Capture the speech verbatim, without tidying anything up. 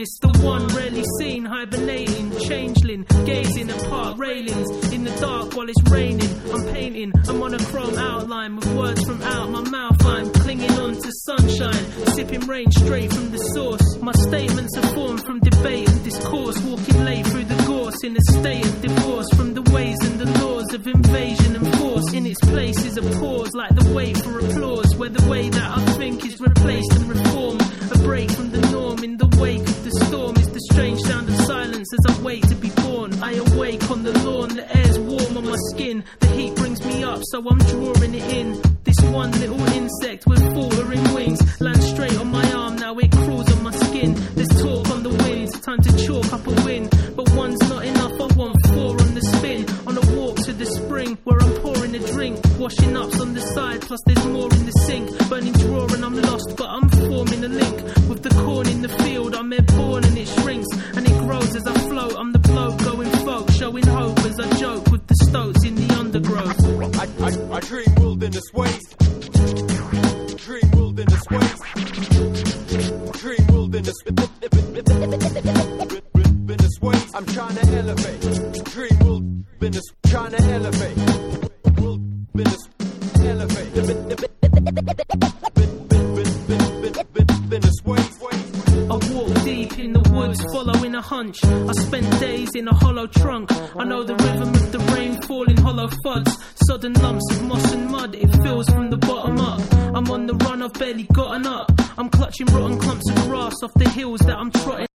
It's the one rarely seen, hibernating, changeling, gazing at park railings. In the dark while it's raining, I'm painting a monochrome outline with words from out my mouth. I'm clinging on to sunshine, sipping rain straight from the source. My statements are formed from debate and discourse, walking late through the gorse in a state of divorce from the ways and the laws of invasion and force. In its place is a pause, like the wait for applause, where the way that I think is replaced and reformed. A break from the norm in the wake of the storm is the strange sound of silence as I wait to be born. I awake on the lawn, the air's warm on my skin, the heat brings me up so I'm drawing it in. This one little insect with faltering wings lands straight on my arm, now it crawls on my skin. There's talk on the wind, time to chalk up a win, but one's not enough, I want four on the spin. On a walk to the spring where I'm pouring a drink, washing ups on the side, plus there's more in the sink. Burning drawer and I'm lost, but I'm forming a link with the corn in the field. I'm airborne and it shrinks and it grows as I float. I'm the bloke going folk, showing hope as I joke with the stoats in the undergrowth. I, I, I dream wilderness ways, dream wilderness ways, dream wilderness wilderness ways. I'm trying to elevate, dream wilderness, trying to elevate, wilderness elevate, wilderness ways. I walk deep in the woods, following a hunch. I spend days in a hollow trunk. I know the rhythm of the rain falling hollow thuds. Sudden lumps of moss and mud, it feels from the bottom up. I'm on the run, I've barely gotten up. I'm clutching rotten clumps of grass off the hills that I'm trotting.